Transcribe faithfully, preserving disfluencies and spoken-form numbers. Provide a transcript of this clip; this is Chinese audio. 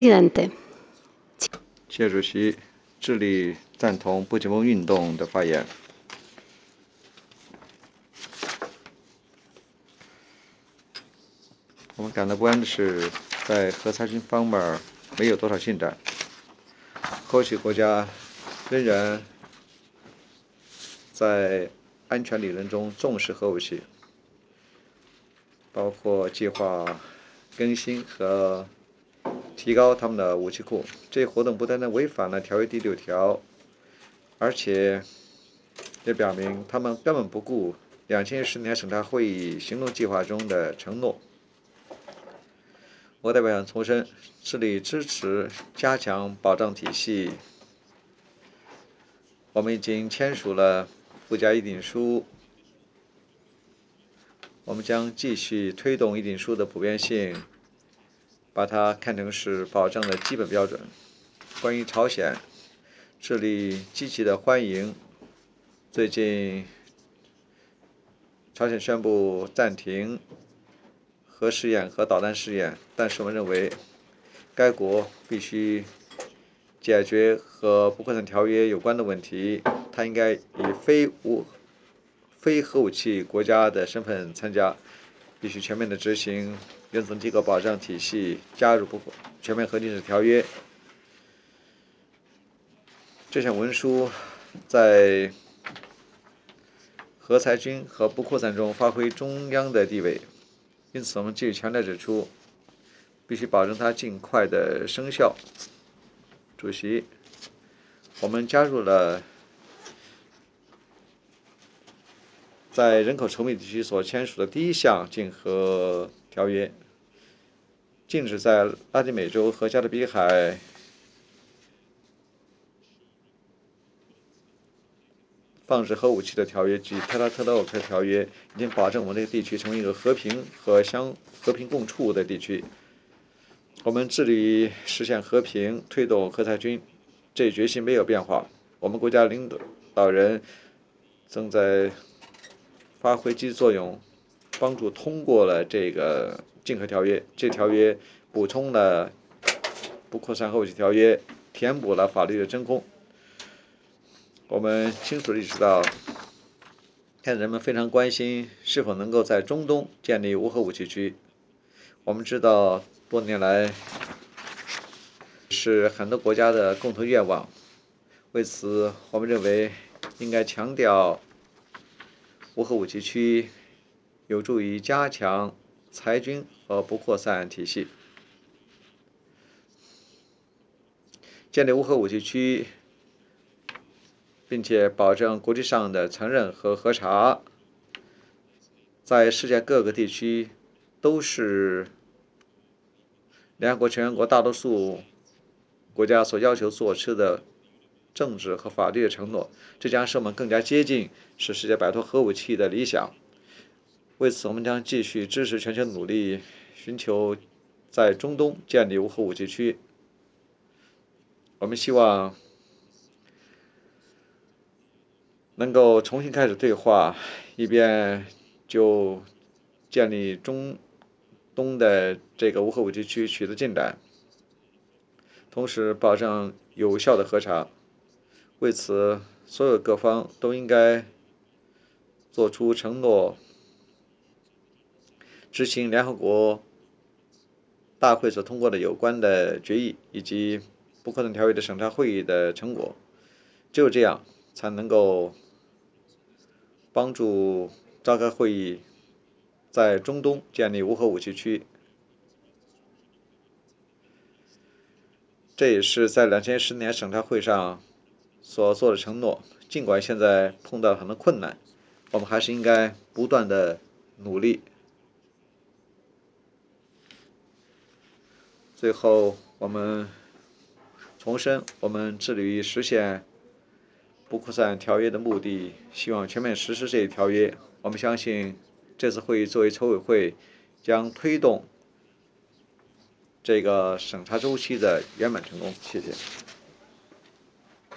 Presidente. 谢主席致力赞同不结盟运动的发言。我们感到不安的是，在核裁军方面没有多少进展，核武器国家仍然在安全理论中重视核武器，包括计划更新和提高他们的武器库。这一活动不单单违反了条约第六条，而且也表明他们根本不顾两千一十年审查会议行动计划中的承诺。我代表想重申，致力支持加强保障体系。我们已经签署了附加议定书，我们将继续推动议定书的普遍性，把它看成是保障的基本标准。关于朝鲜，致力积极的欢迎最近朝鲜宣布暂停核试验和导弹试验，但是我们认为该国必须解决和不扩散条约有关的问题，它应该以非无非核武器国家的身份参加，必须全面的执行原子能机构保障体系，加入不全面核禁止条约。这项文书在核裁军和不扩散中发挥中央的地位，因此我们继续强调指出，必须保证它尽快的生效。主席，我们加入了在人口稠密地区所签署的第一项禁核条约，禁止在拉丁美洲和加勒比海放置核武器的条约及特拉特勒沃克条约，已经保证我们这个地区成为一个和平和相和平共处的地区。我们致力于实现和平，推动核裁军，这一决心没有变化。我们国家领导人正在发挥积极作用，帮助通过了这个禁核条约。这条约补充了不扩散核武器条约，填补了法律的真空。我们清楚地意识到，现在人们非常关心是否能够在中东建立无核武器区。我们知道，多年来是很多国家的共同愿望。为此，我们认为应该强调无核武器区有助于加强裁军和不扩散体系。建立无核武器区，并且保证国际上的承认和核查，在世界各个地区都是联合国成员国大多数国家所要求做出的政治和法律的承诺，这将使我们更加接近使世界摆脱核武器的理想。为此，我们将继续支持全球努力，寻求在中东建立无核武器区。我们希望能够重新开始对话，以便就建立中东的这个无核武器区取得进展，同时保证有效的核查。为此，所有各方都应该做出承诺，执行联合国大会所通过的有关的决议以及不扩散条约的审查会议的成果。只有这样，才能够帮助召开会议，在中东建立无核武器区。这也是在两千一十年审查会上所做的承诺。尽管现在碰到很多困难，我们还是应该不断的努力。最后，我们重申，我们致力于实现不扩散条约的目的，希望全面实施这一条约。我们相信，这次会议作为筹委会，将推动这个审查周期的圆满成功。谢谢。